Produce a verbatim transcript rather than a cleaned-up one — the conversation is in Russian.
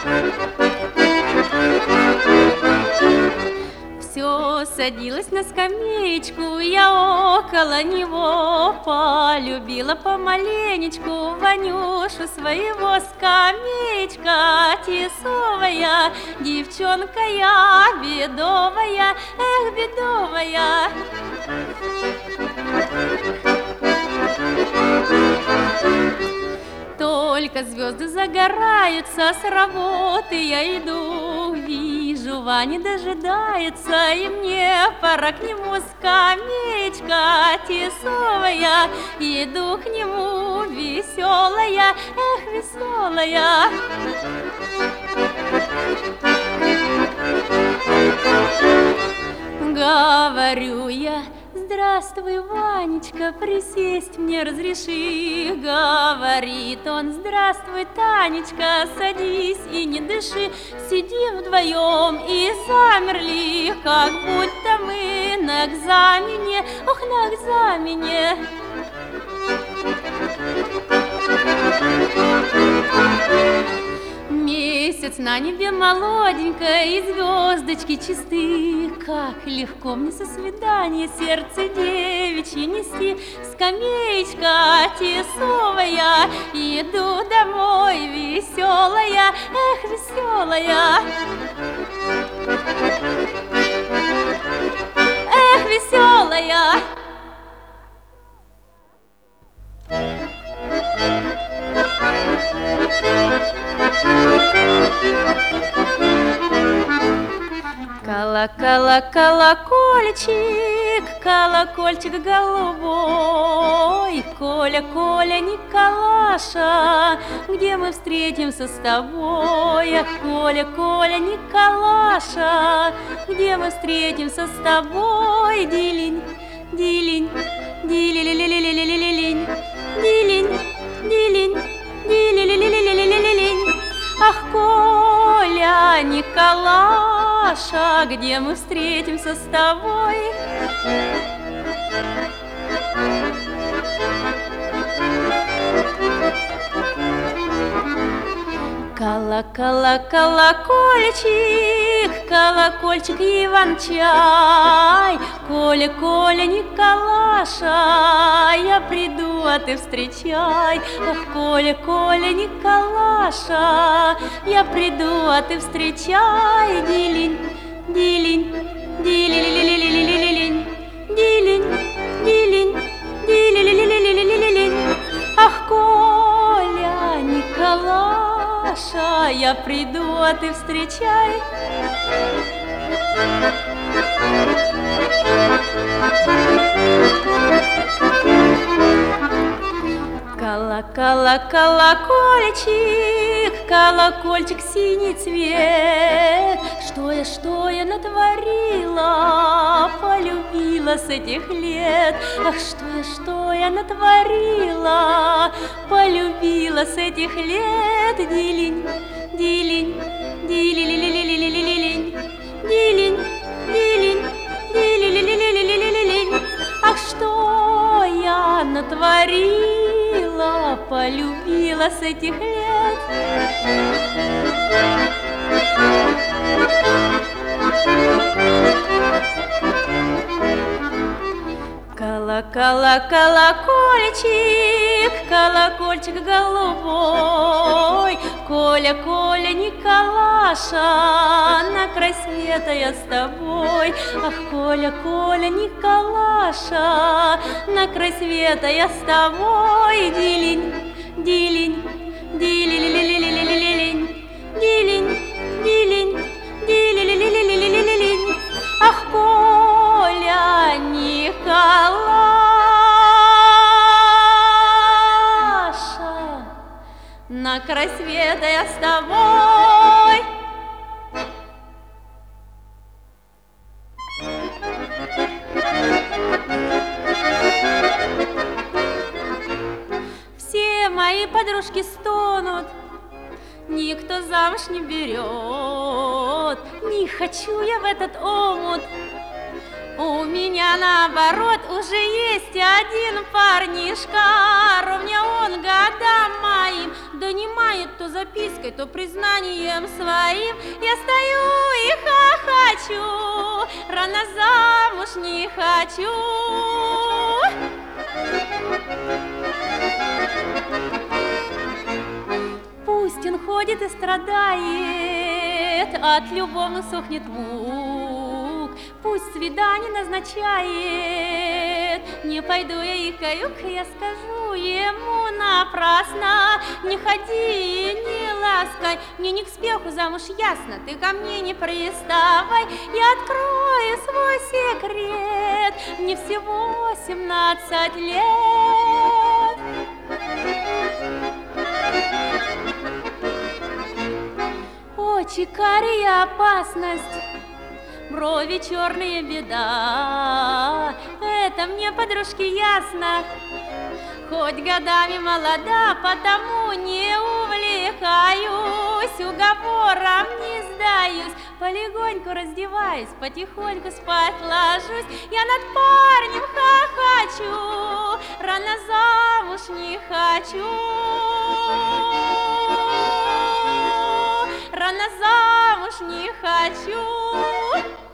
Все садилась на скамеечку, я около него полюбила помаленечку Ванюшу своего. Скамеечка тесовая, девчонка я бедовая, эх, бедовая. Только звезды загораются, с работы я иду, вижу, Ваня дожидается, и мне пора к нему. Скамеечка тесовая, иду к нему веселая, эх, веселая. Говорю я: здравствуй, Ванечка, присесть мне разреши. Говорит он: здравствуй, Танечка, садись и не дыши. Сидим вдвоем и замерли, как будто мы на экзамене, ох, на экзамене. Месяц на небе молоденько, и звездочки чисты. Как легко мне со свидания сердце девичье нести. Скамеечка тесовая, иду домой веселая, эх, веселая. Эх, веселая. Кола-кола, колокольчик, колокольчик голубой, Коля, Коля, Николаша, где мы встретимся с тобой? Ах, Коля, Коля, Николаша, где мы встретимся с тобой? Дилинь, дилинь, дили-ли-ли-ли-ли-ли-ли-линь, дилинь, дилинь, дили-ли-ли-ли-ли-ли-ли-линь. Ах, Коля, Николаша, где мы встретимся с тобой? Кола-кола, колокольчик, колокольчик Иван-чай, Коля, Коля, Николаша, я приду, а ты встречай. Ах, Коля, Коля, Николаша, я приду, а ты встречай. Дилинь, дилинь, дили-ли-ли-ли-ли-ли-линь, дилинь, дилинь, дили-ли-ли-ли-ли-ли-линь. Ах, Коля, Николаша, я приду, а ты встречай. Кола-кола, колокольчик, колокольчик синий цвет. Что я, что я натворила, полюбила с этих лет? Ах, что я, что я натворила, полюбила с этих лет? Дилинь, дилинь, дили-ли-ли-ли-ли-ли-линь, дилинь, дилинь, дили-ли-ли-ли-ли-ли-линь. Ах, что я натворила, полюбила с этих лет? Кола-кола, колокольчик, колокольчик голубой, Коля, Коля, Николаша, на край света я с тобой. Ах, Коля, Коля, Николаша, на край света я с тобой. Дилинь, дилинь, дили-ли-ли-ли-ли-ли-линь, дилинь, дилинь, дили-ли-ли-ли-ли-ли-линь. Ах, Коля, Николаша, на край света я с тобой. Все мои подружки стонут, никто замуж не берет. Не хочу я в этот омут. У меня наоборот уже есть один парнишка, ровня он годам моим донимает то запиской, то признанием своим. Я стою и хохочу, рано замуж не хочу. Пусть он ходит и страдает, от любовных сохнет мук. Пусть свидание назначает, не пойду я и каюк, я скажу ему напрасно. Не ходи, не ласкай, мне не к спеху замуж, ясно, ты ко мне не приставай. Я открою свой секрет, мне всего семнадцать лет. Очи карие опасность, брови черные беда. Это мне, подружки, ясно, хоть годами молода, потому не увлекаюсь, уговором не сдаюсь. Полегоньку раздеваюсь, потихоньку спать ложусь. Я над парнем хохочу, рано замуж не хочу. Рано замуж не хочу.